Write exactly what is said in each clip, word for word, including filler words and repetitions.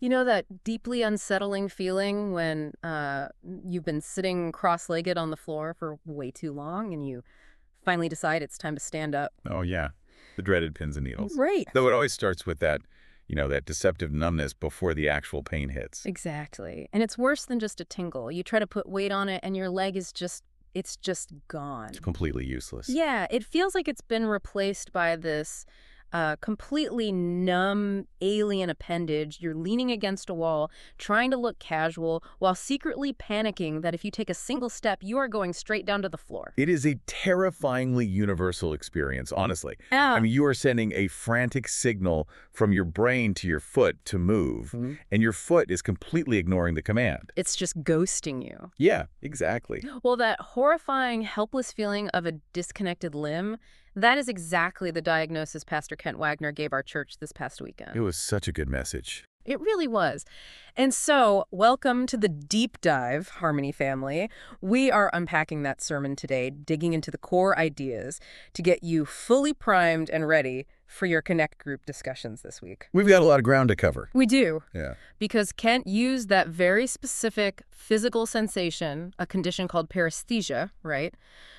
You know that deeply unsettling feeling when uh, you've been sitting cross-legged on the floor for way too long and you finally decide it's time to stand up? Oh, yeah. The dreaded pins and needles. Right. Though it always starts with that, you know, that deceptive numbness before the actual pain hits. Exactly. And it's worse than just a tingle. You try to put weight on it and your leg is just, it's just gone. It's completely useless. Yeah, it feels like it's been replaced by this uh, completely numb alien appendage. You're leaning against a wall, trying to look casual, while secretly panicking that if you take a single step, you are going straight down to the floor. It is a terrifyingly universal experience, honestly. Yeah. I mean, you are sending a frantic signal from your brain to your foot to move, Mm-hmm. and your foot is completely ignoring the command. It's just ghosting you. Yeah, exactly. Well, that horrifying, helpless feeling of a disconnected limb, that is exactly the diagnosis Pastor Kent Wagner gave our church this past weekend. It was such a good message. It really was. And so, welcome to the deep dive, Harmony family. We are unpacking that sermon today, digging into the core ideas to get you fully primed and ready for your Connect group discussions this week. We've got a lot of ground to cover. We do. Yeah. Because Kent used that very specific physical sensation, a condition called paresthesia, right,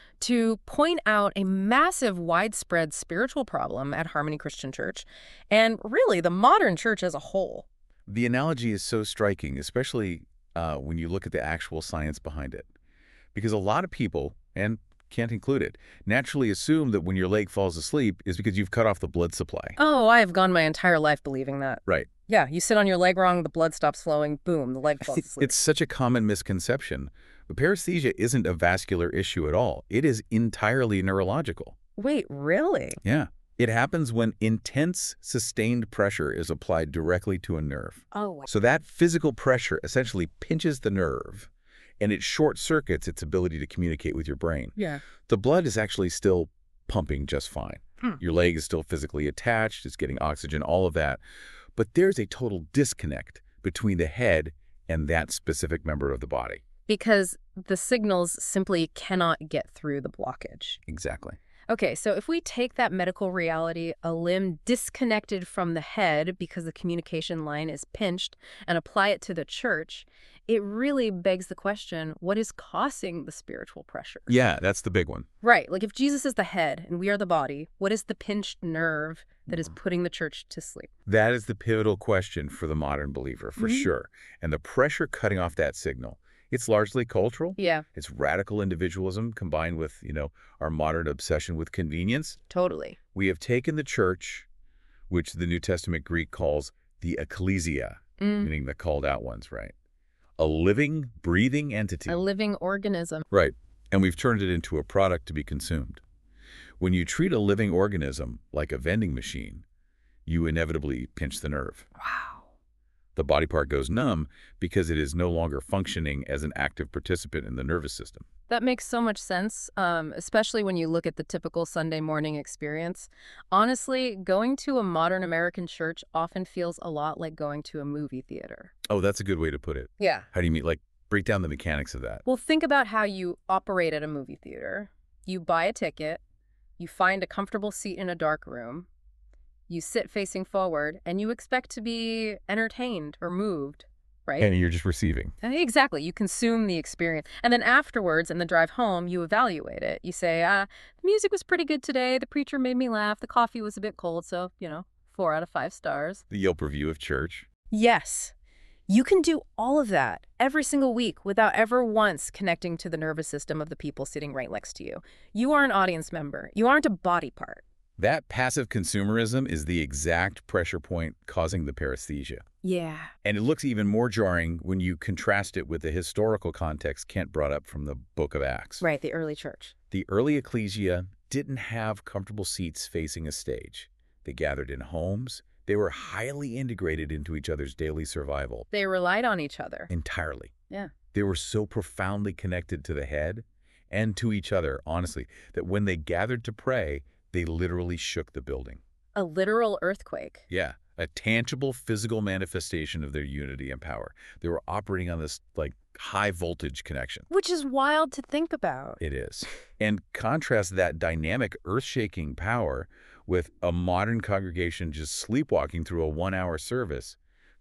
to point out a massive, widespread spiritual problem at Harmony Christian Church, and really the modern church as a whole. The analogy is so striking, especially uh, when you look at the actual science behind it. Because a lot of people, and Kent included, naturally assume that when your leg falls asleep is because you've cut off the blood supply. Oh, I have gone my entire life believing that. Right. Yeah, you sit on your leg wrong, the blood stops flowing, boom, the leg falls asleep. It's such a common misconception. But paresthesia isn't a vascular issue at all. It is entirely neurological. Wait, really? Yeah. It happens when intense, sustained pressure is applied directly to a nerve. Oh, wow. So that physical pressure essentially pinches the nerve, and it short-circuits its ability to communicate with your brain. Yeah. The blood is actually still pumping just fine. Hmm. Your leg is still physically attached, it's getting oxygen, all of that. But there's a total disconnect between the head and that specific member of the body. Because the signals simply cannot get through the blockage. Exactly. Okay, so if we take that medical reality, a limb disconnected from the head because the communication line is pinched, and apply it to the church, it really begs the question, what is causing the spiritual pressure? Yeah, that's the big one. Right, like if Jesus is the head and we are the body, what is the pinched nerve that is putting the church to sleep? That is the pivotal question for the modern believer, for Mm-hmm. sure. And the pressure cutting off that signal, it's largely cultural. Yeah, It's radical individualism combined with, you know, our modern obsession with convenience. totally. We have taken the church, which the New Testament Greek calls the ecclesia, Mm. meaning the called out ones, right? A living, breathing entity. A living organism. Right. And we've turned it into a product to be consumed. When you treat a living organism like a vending machine, you inevitably pinch the nerve. Wow. The body part goes numb because it is no longer functioning as an active participant in the nervous system. That makes so much sense, um, especially when you look at the typical Sunday morning experience. Honestly, going to a modern American church often feels a lot like going to a movie theater. Oh, that's a good way to put it. Yeah. How do you mean? Like, break down the mechanics of that. Well, think about how you operate at a movie theater. You buy a ticket, you find a comfortable seat in a dark room, you sit facing forward, and you expect to be entertained or moved, right? And you're just receiving. Exactly. You consume the experience. And then afterwards, in the drive home, you evaluate it. You say, ah, the music was pretty good today. The preacher made me laugh. The coffee was a bit cold. So, you know, four out of five stars. The Yelp review of church. Yes. You can do all of that every single week without ever once connecting to the nervous system of the people sitting right next to you. You are an audience member. You aren't a body part. That passive consumerism is the exact pressure point causing the paresthesia. Yeah. And it looks even more jarring when you contrast it with the historical context Kent brought up from the Book of Acts. Right, the early church. The early ecclesia didn't have comfortable seats facing a stage. They gathered in homes. They were highly integrated into each other's daily survival. They relied on each other. Entirely. Yeah. They were so profoundly connected to the head and to each other, honestly, that when they gathered to pray, they literally shook the building. A literal earthquake. Yeah, a tangible physical manifestation of their unity and power. They were operating on this, like, high-voltage connection. Which is wild to think about. It is. And contrast that dynamic, earth-shaking power with a modern congregation just sleepwalking through a one-hour service,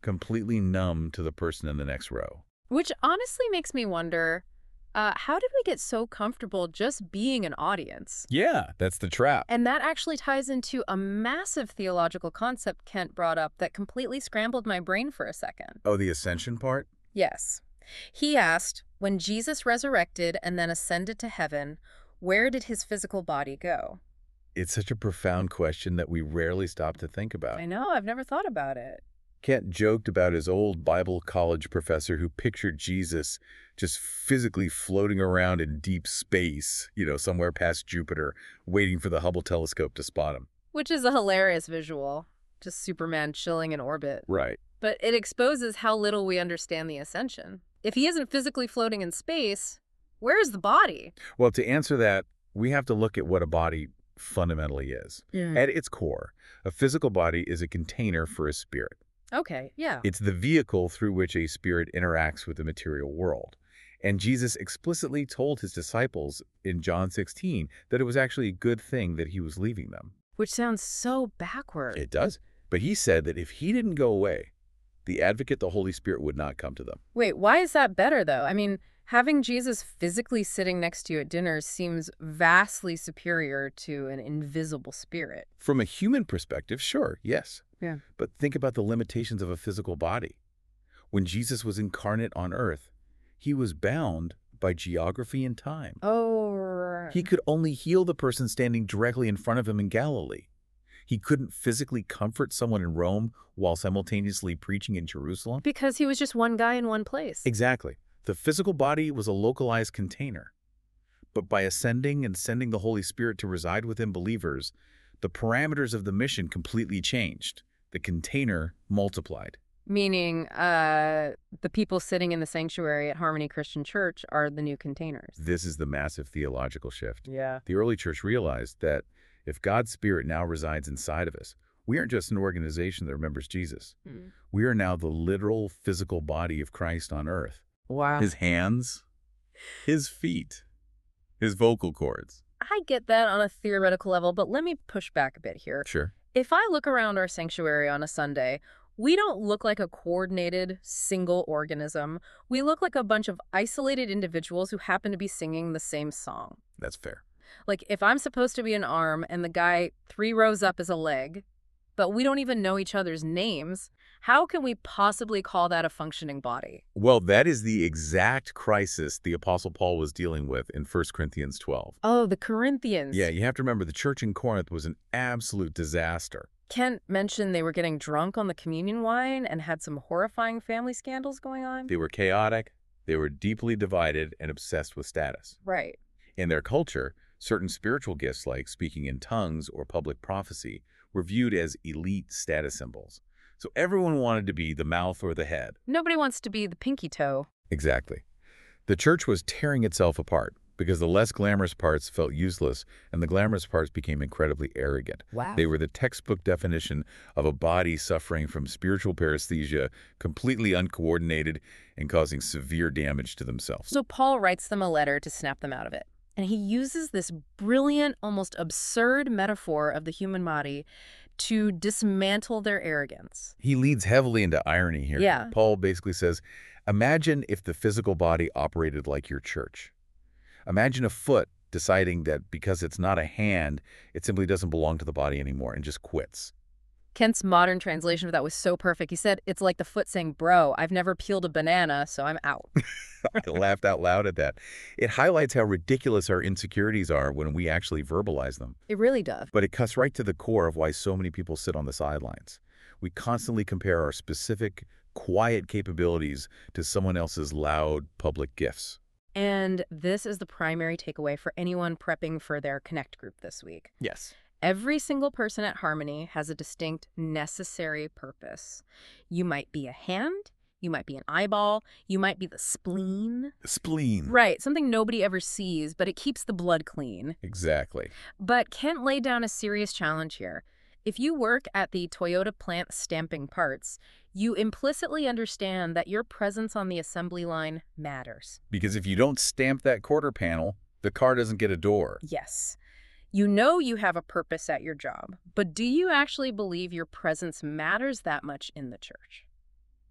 completely numb to the person in the next row. Which honestly makes me wonder, uh, how did we get so comfortable just being an audience? Yeah, that's the trap. And that actually ties into a massive theological concept Kent brought up that completely scrambled my brain for a second. Oh, the ascension part? Yes. He asked, when Jesus resurrected and then ascended to heaven, where did his physical body go? It's such a profound question that we rarely stop to think about. I know, I've never thought about it. Kent joked about his old Bible college professor who pictured Jesus just physically floating around in deep space, you know, somewhere past Jupiter, waiting for the Hubble telescope to spot him. Which is a hilarious visual, just Superman chilling in orbit. Right. But it exposes how little we understand the ascension. If he isn't physically floating in space, where's the body? Well, to answer that, we have to look at what a body fundamentally is. Yeah. At its core, a physical body is a container for a spirit. Okay, yeah. It's the vehicle through which a spirit interacts with the material world. And Jesus explicitly told his disciples in John sixteen that it was actually a good thing that he was leaving them. Which sounds so backward. It does. But he said that if he didn't go away, the advocate, the Holy Spirit, would not come to them. Wait, why is that better, though? I mean, having Jesus physically sitting next to you at dinner seems vastly superior to an invisible spirit. From a human perspective, sure, yes. Yeah. But think about the limitations of a physical body. When Jesus was incarnate on earth, he was bound by geography and time. Oh, right. He could only heal the person standing directly in front of him in Galilee. He couldn't physically comfort someone in Rome while simultaneously preaching in Jerusalem. Because he was just one guy in one place. Exactly. The physical body was a localized container. But by ascending and sending the Holy Spirit to reside within believers, the parameters of the mission completely changed. The container multiplied. Meaning, uh, the people sitting in the sanctuary at Harmony Christian Church are the new containers. This is the massive theological shift. Yeah. The early church realized that if God's Spirit now resides inside of us, we aren't just an organization that remembers Jesus. Mm. We are now the literal physical body of Christ on earth. Wow. His hands, his feet, his vocal cords. I get that on a theoretical level, but let me push back a bit here. Sure. If I look around our sanctuary on a Sunday, we don't look like a coordinated, single organism. We look like a bunch of isolated individuals who happen to be singing the same song. That's fair. Like, if I'm supposed to be an arm and the guy three rows up is a leg, but we don't even know each other's names, how can we possibly call that a functioning body? Well, that is the exact crisis the Apostle Paul was dealing with in First Corinthians twelve. Oh, the Corinthians. Yeah, you have to remember the church in Corinth was an absolute disaster. Kent mentioned they were getting drunk on the communion wine and had some horrifying family scandals going on. They were chaotic, they were deeply divided and obsessed with status. Right. In their culture, certain spiritual gifts like speaking in tongues or public prophecy were viewed as elite status symbols. So everyone wanted to be the mouth or the head. Nobody wants to be the pinky toe. Exactly. The church was tearing itself apart because the less glamorous parts felt useless and the glamorous parts became incredibly arrogant. Wow. They were the textbook definition of a body suffering from spiritual paresthesia, completely uncoordinated and causing severe damage to themselves. So Paul writes them a letter to snap them out of it. And he uses this brilliant, almost absurd metaphor of the human body to dismantle their arrogance. He leads heavily into irony here. Yeah. Paul basically says, imagine if the physical body operated like your church. Imagine a foot deciding that because it's not a hand, it simply doesn't belong to the body anymore and just quits. Kent's modern translation of that was so perfect. He said, it's like the foot saying, bro, I've never peeled a banana, so I'm out. I laughed out loud at that. It highlights how ridiculous our insecurities are when we actually verbalize them. It really does. But it cuts right to the core of why so many people sit on the sidelines. We constantly compare our specific, quiet capabilities to someone else's loud, public gifts. And this is the primary takeaway for anyone prepping for their Connect group this week. Yes. Every single person at Harmony has a distinct, necessary purpose. You might be a hand, you might be an eyeball, you might be the spleen. The spleen. Right, something nobody ever sees, but it keeps the blood clean. Exactly. But Kent laid down a serious challenge here. If you work at the Toyota plant stamping parts, you implicitly understand that your presence on the assembly line matters. Because if you don't stamp that quarter panel, the car doesn't get a door. Yes. You know you have a purpose at your job, but do you actually believe your presence matters that much in the church?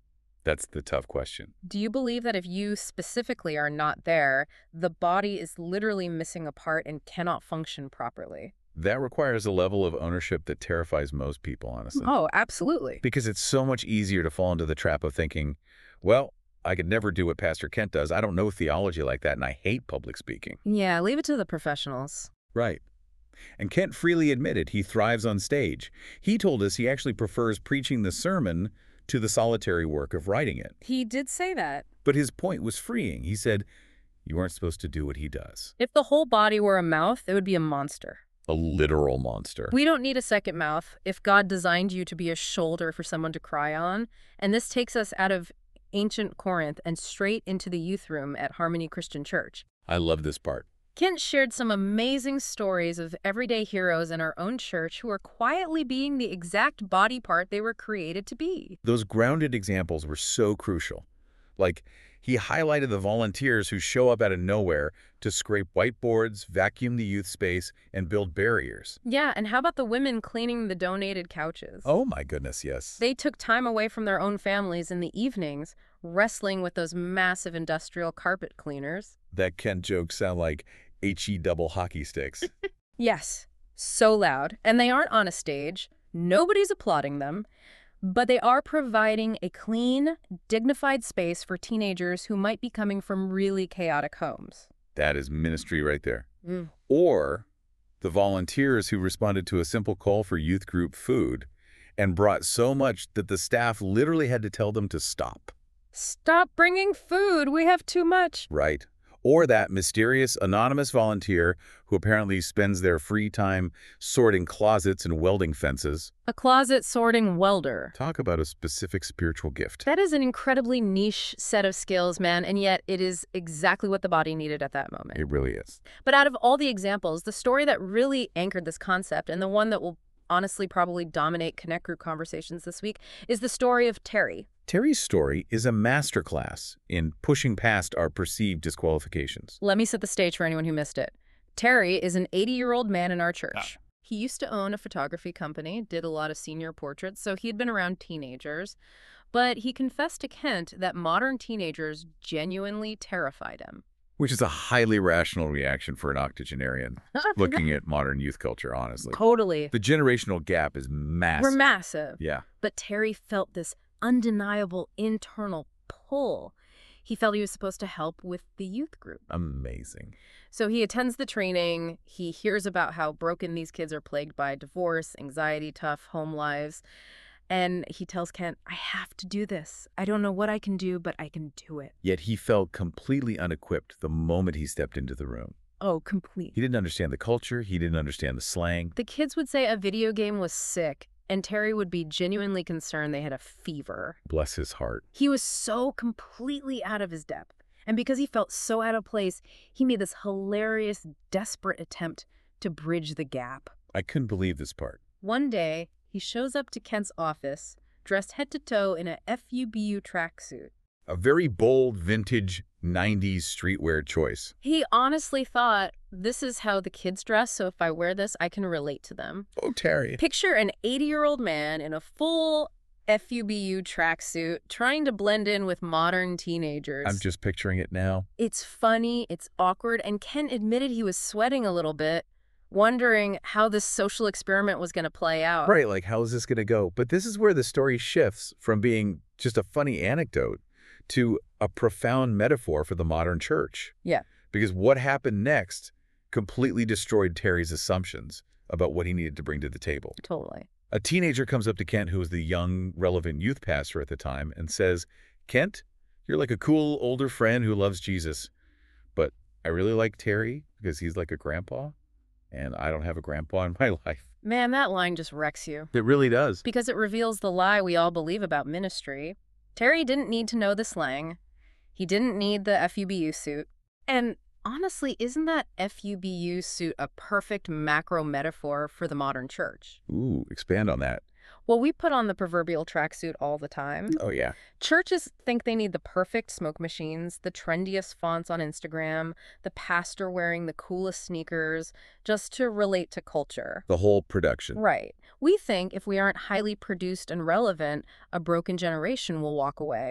That's the tough question. Do you believe that if you specifically are not there, the body is literally missing a part and cannot function properly? That requires a level of ownership that terrifies most people, honestly. Oh, absolutely. Because it's so much easier to fall into the trap of thinking, well, I could never do what Pastor Kent does. I don't know theology like that, and I hate public speaking. Yeah, leave it to the professionals. Right. And Kent freely admitted he thrives on stage. He told us he actually prefers preaching the sermon to the solitary work of writing it. He did say that. But his point was freeing. He said, you aren't supposed to do what he does. If the whole body were a mouth, it would be a monster. A literal monster. We don't need a second mouth if God designed you to be a shoulder for someone to cry on. And this takes us out of ancient Corinth and straight into the youth room at Harmony Christian Church. I love this part. Kent shared some amazing stories of everyday heroes in our own church who are quietly being the exact body part they were created to be. Those grounded examples were so crucial. Like, he highlighted the volunteers who show up out of nowhere to scrape whiteboards, vacuum the youth space, and build barriers. Yeah, and how about the women cleaning the donated couches? Oh my goodness, yes. They took time away from their own families in the evenings, wrestling with those massive industrial carpet cleaners. That Kent jokes sound like H E double hockey sticks. Yes, so loud. And they aren't on a stage. Nobody's applauding them. But they are providing a clean, dignified space for teenagers who might be coming from really chaotic homes. That is ministry right there. Mm. Or the volunteers who responded to a simple call for youth group food and brought so much that the staff literally had to tell them to stop. Stop bringing food. We have too much. Right. Or that mysterious anonymous volunteer who apparently spends their free time sorting closets and welding fences. A closet sorting welder. Talk about a specific spiritual gift. That is an incredibly niche set of skills, man, and yet it is exactly what the body needed at that moment. It really is. But out of all the examples, the story that really anchored this concept, and the one that will honestly probably dominate Connect Group conversations this week, is the story of Terry. Terry's story is a masterclass in pushing past our perceived disqualifications. Let me set the stage for anyone who missed it. Terry is an eighty-year-old man in our church. Ah. He used to own a photography company, did a lot of senior portraits, so he had been around teenagers. But he confessed to Kent that modern teenagers genuinely terrified him. Which is a highly rational reaction for an octogenarian looking at modern youth culture, honestly. Totally. The generational gap is massive. We're massive. Yeah. But Terry felt this undeniable internal pull. He felt he was supposed to help with the youth group. Amazing. So he attends the training. He hears about how broken these kids are plagued by divorce, anxiety, tough home lives. And he tells Kent, I have to do this. I don't know what I can do, but I can do it. Yet he felt completely unequipped the moment he stepped into the room. Oh, complete. He didn't understand the culture. He didn't understand the slang. The kids would say a video game was sick, and Terry would be genuinely concerned they had a fever. Bless his heart. He was so completely out of his depth. And because he felt so out of place, he made this hilarious, desperate attempt to bridge the gap. I couldn't believe this part. One day, he shows up to Kent's office, dressed head to toe in a F U B U tracksuit. A very bold, vintage, nineties streetwear choice. He honestly thought, this is how the kids dress, so if I wear this, I can relate to them. Oh, Terry. Picture an eighty-year-old man in a full F U B U tracksuit trying to blend in with modern teenagers. I'm just picturing it now. It's funny, it's awkward, and Kent admitted he was sweating a little bit, wondering how this social experiment was going to play out. Right, like, how is this going to go? But this is where the story shifts from being just a funny anecdote to a profound metaphor for the modern church. Yeah. Because what happened next completely destroyed Terry's assumptions about what he needed to bring to the table. Totally. A teenager comes up to Kent, who was the young, relevant youth pastor at the time, and says, Kent, you're like a cool older friend who loves Jesus, but I really like Terry because he's like a grandpa, and I don't have a grandpa in my life. Man, that line just wrecks you. It really does. Because it reveals the lie we all believe about ministry. Terry didn't need to know the slang. He didn't need the F U B U suit. And honestly, isn't that F U B U suit a perfect macro metaphor for the modern church? Ooh, expand on that. Well, we put on the proverbial tracksuit all the time. Oh, yeah. Churches think they need the perfect smoke machines, the trendiest fonts on Instagram, the pastor wearing the coolest sneakers, just to relate to culture. The whole production. Right. We think if we aren't highly produced and relevant, a broken generation will walk away.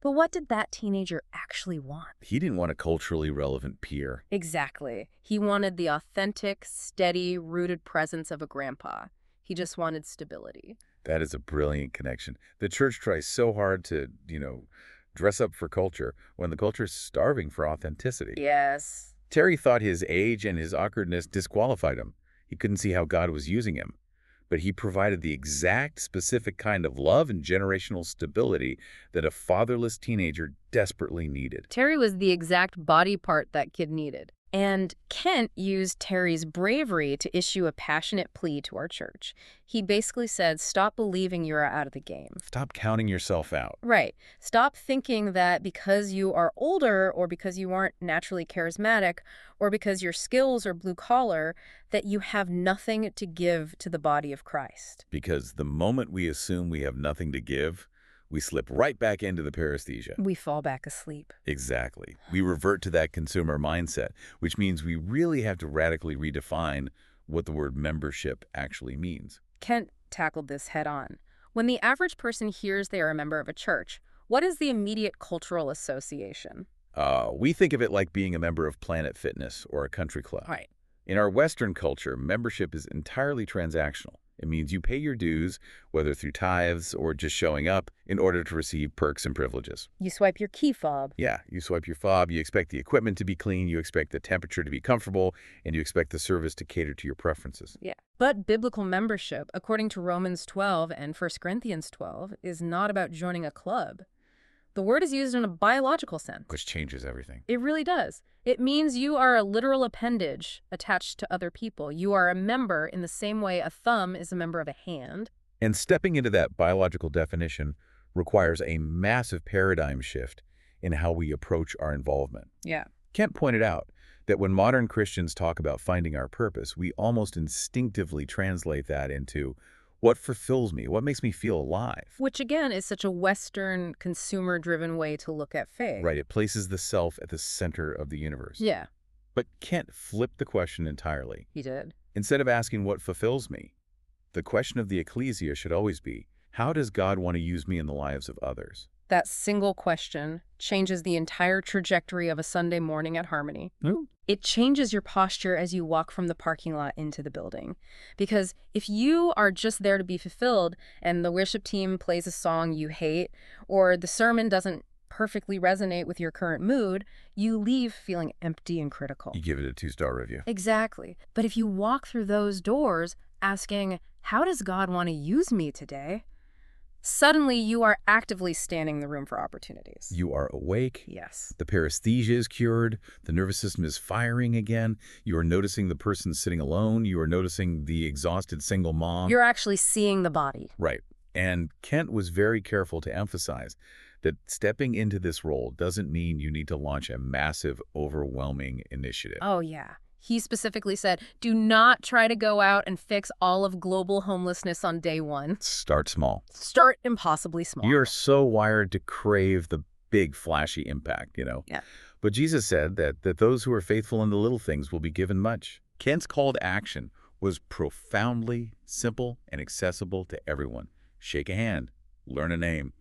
But what did that teenager actually want? He didn't want a culturally relevant peer. Exactly. He wanted the authentic, steady, rooted presence of a grandpa. He just wanted stability. That is a brilliant connection. The church tries so hard to, you know, dress up for culture when the culture is starving for authenticity. Yes. Terry thought his age and his awkwardness disqualified him. He couldn't see how God was using him. But he provided the exact specific kind of love and generational stability that a fatherless teenager desperately needed. Terry was the exact body part that kid needed. And Kent used Terry's bravery to issue a passionate plea to our church. He basically said, stop believing you are out of the game. Stop counting yourself out. Right. Stop thinking that because you are older or because you aren't naturally charismatic or because your skills are blue collar, that you have nothing to give to the body of Christ. Because the moment we assume we have nothing to give, we slip right back into the paresthesia. We fall back asleep. Exactly. We revert to that consumer mindset, which means we really have to radically redefine what the word membership actually means. Kent tackled this head on. When the average person hears they are a member of a church, what is the immediate cultural association? Uh, we think of it like being a member of Planet Fitness or a country club. Right. In our Western culture, membership is entirely transactional. It means you pay your dues, whether through tithes or just showing up, in order to receive perks and privileges. You swipe your key fob. Yeah, you swipe your fob, you expect the equipment to be clean, you expect the temperature to be comfortable, and you expect the service to cater to your preferences. Yeah. But biblical membership, according to Romans twelve and First Corinthians twelve, is not about joining a club. The word is used in a biological sense. Which changes everything. It really does. It means you are a literal appendage attached to other people. You are a member in the same way a thumb is a member of a hand. And stepping into that biological definition requires a massive paradigm shift in how we approach our involvement. Yeah. Kent pointed out that when modern Christians talk about finding our purpose, we almost instinctively translate that into what fulfills me, what makes me feel alive. Which, again, is such a Western, consumer-driven way to look at faith. Right, it places the self at the center of the universe. Yeah. But Kent flipped the question entirely. He did. Instead of asking what fulfills me, the question of the ecclesia should always be, how does God want to use me in the lives of others? That single question changes the entire trajectory of a Sunday morning at Harmony. Hmm? It changes your posture as you walk from the parking lot into the building. Because if you are just there to be fulfilled and the worship team plays a song you hate, or the sermon doesn't perfectly resonate with your current mood, you leave feeling empty and critical. You give it a two-star review. Exactly. But if you walk through those doors asking, how does God want to use me today? Suddenly, you are actively scanning the room for opportunities. You are awake. Yes. The paresthesia is cured. The nervous system is firing again. You are noticing the person sitting alone. You are noticing the exhausted single mom. You're actually seeing the body. Right. And Kent was very careful to emphasize that stepping into this role doesn't mean you need to launch a massive, overwhelming initiative. Oh, yeah. He specifically said, do not try to go out and fix all of global homelessness on day one. Start small. Start impossibly small. You're so wired to crave the big, flashy impact, you know? Yeah. But Jesus said that, that those who are faithful in the little things will be given much. Kent's call to action was profoundly simple and accessible to everyone. Shake a hand. Learn a name.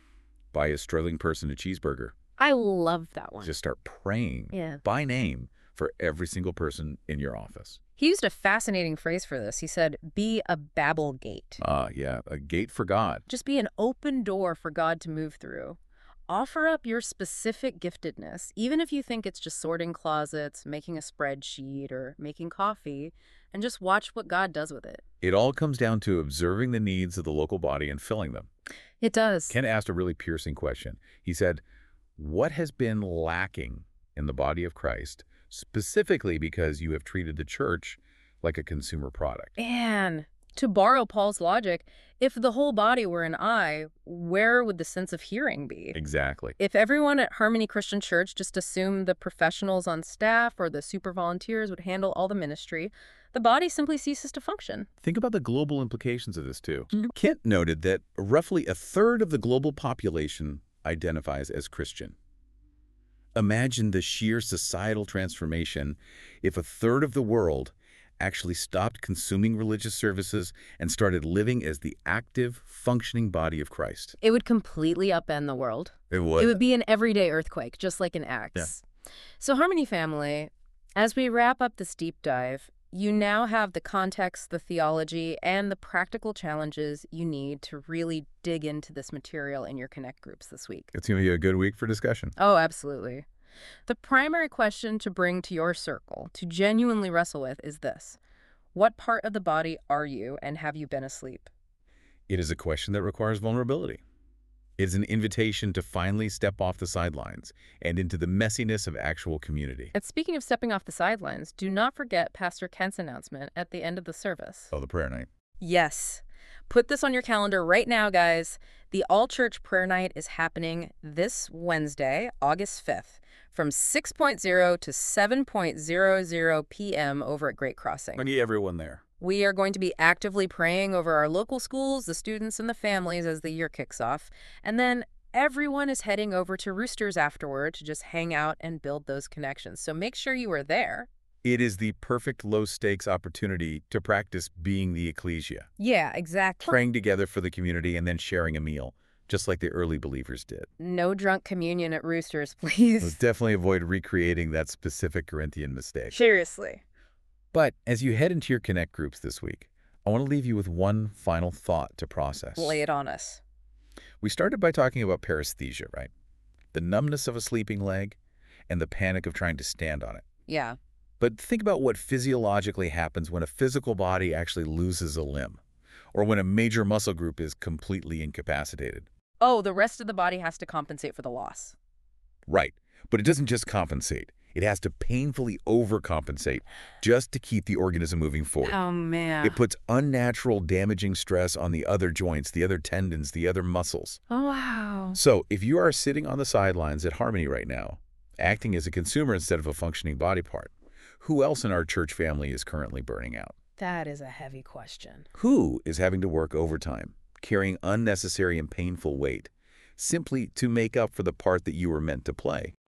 Buy a struggling person a cheeseburger. I love that one. Just start praying Yeah. by name for every single person in your office. He used a fascinating phrase for this. He said, be a Babel gate. Ah, uh, yeah, a gate for God. Just be an open door for God to move through. Offer up your specific giftedness, even if you think it's just sorting closets, making a spreadsheet, or making coffee, and just watch what God does with it. It all comes down to observing the needs of the local body and filling them. It does. Ken asked a really piercing question. He said, what has been lacking in the body of Christ, specifically because you have treated the church like a consumer product? Man, to borrow Paul's logic, if the whole body were an eye, where would the sense of hearing be? Exactly. If everyone at Harmony Christian Church just assumed the professionals on staff or the super volunteers would handle all the ministry, the body simply ceases to function. Think about the global implications of this, too. Mm-hmm. Kent noted that roughly a third of the global population identifies as Christian. Imagine the sheer societal transformation if a third of the world actually stopped consuming religious services and started living as the active, functioning body of Christ. It would completely upend the world. It would. It would be an everyday earthquake, just like in Acts. Yeah. So Harmony family, as we wrap up this deep dive, you now have the context, the theology, and the practical challenges you need to really dig into this material in your Connect groups this week. It's going to be a good week for discussion. Oh, absolutely. The primary question to bring to your circle, to genuinely wrestle with, is this. What part of the body are you, and have you been asleep? It is a question that requires vulnerability. It is an invitation to finally step off the sidelines and into the messiness of actual community. And speaking of stepping off the sidelines, do not forget Pastor Kent's announcement at the end of the service. Oh, the prayer night. Yes. Put this on your calendar right now, guys. The all-church prayer night is happening this Wednesday, August fifth, from six to seven hundred p m over at Great Crossing. I need everyone there. We are going to be actively praying over our local schools, the students, and the families as the year kicks off. And then everyone is heading over to Roosters afterward to just hang out and build those connections. So make sure you are there. It is the perfect low-stakes opportunity to practice being the ecclesia. Yeah, exactly. Praying together for the community and then sharing a meal, just like the early believers did. No drunk communion at Roosters, please. Let's definitely avoid recreating that specific Corinthian mistake. Seriously. But as you head into your Connect groups this week, I want to leave you with one final thought to process. Lay it on us. We started by talking about paresthesia, right? The numbness of a sleeping leg and the panic of trying to stand on it. Yeah. But think about what physiologically happens when a physical body actually loses a limb, or when a major muscle group is completely incapacitated. Oh, the rest of the body has to compensate for the loss. Right. But it doesn't just compensate. It has to painfully overcompensate just to keep the organism moving forward. Oh, man. It puts unnatural damaging stress on the other joints, the other tendons, the other muscles. Oh, wow. So if you are sitting on the sidelines at Harmony right now, acting as a consumer instead of a functioning body part, who else in our church family is currently burning out? That is a heavy question. Who is having to work overtime, carrying unnecessary and painful weight, simply to make up for the part that you were meant to play?